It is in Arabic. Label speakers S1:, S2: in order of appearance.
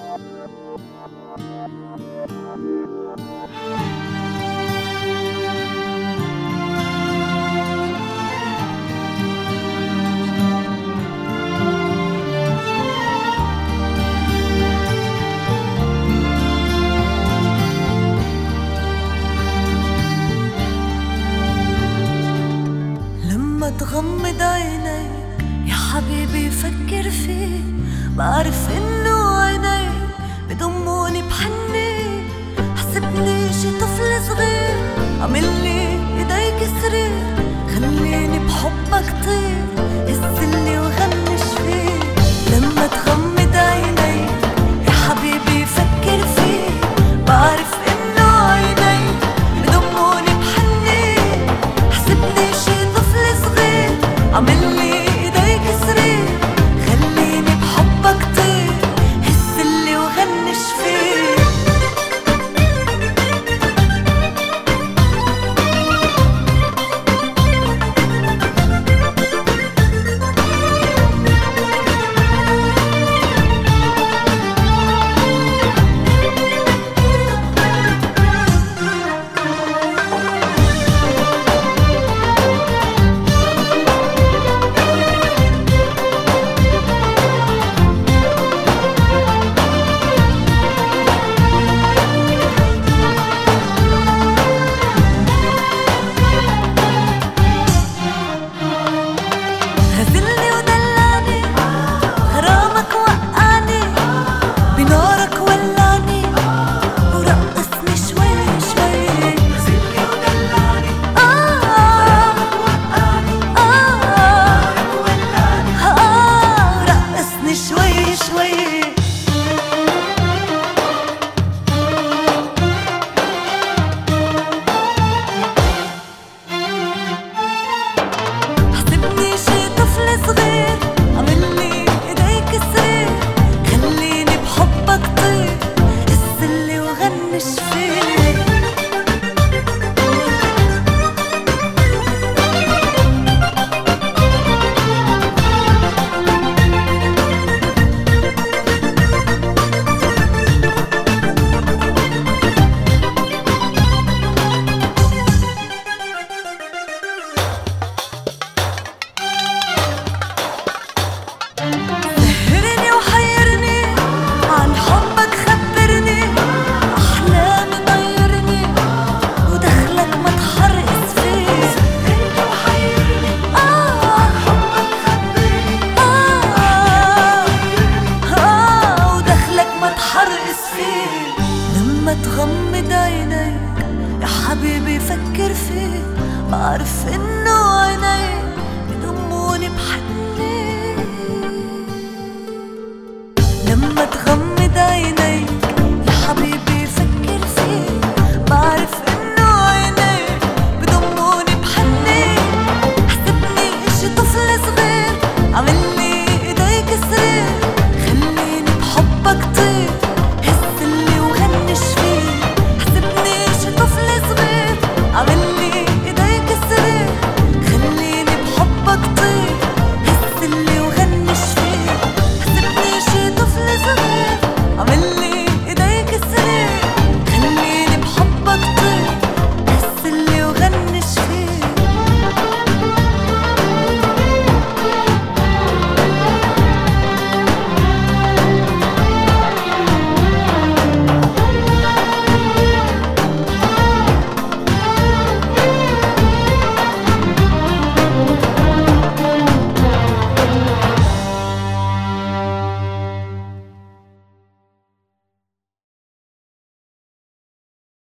S1: تغمض عيني يا حبيبي فكر فيه، بعرف انه عيني بضموني بحني، حسبني شي طفل صغير عملي ايديك صغير، خليني بحبك طير هزلي وغنش فيه. لما تغمض عيني يا حبيبي فكر فيه، بعرف انه عيني بضموني بحني، حسبني شي عملي ايديك صغير، خليني بحبك طير هزلي وغنش فيه. لما تغمض عينيك يا حبيبي فكر فيه، بعرف انه عينيك بضموني بحني،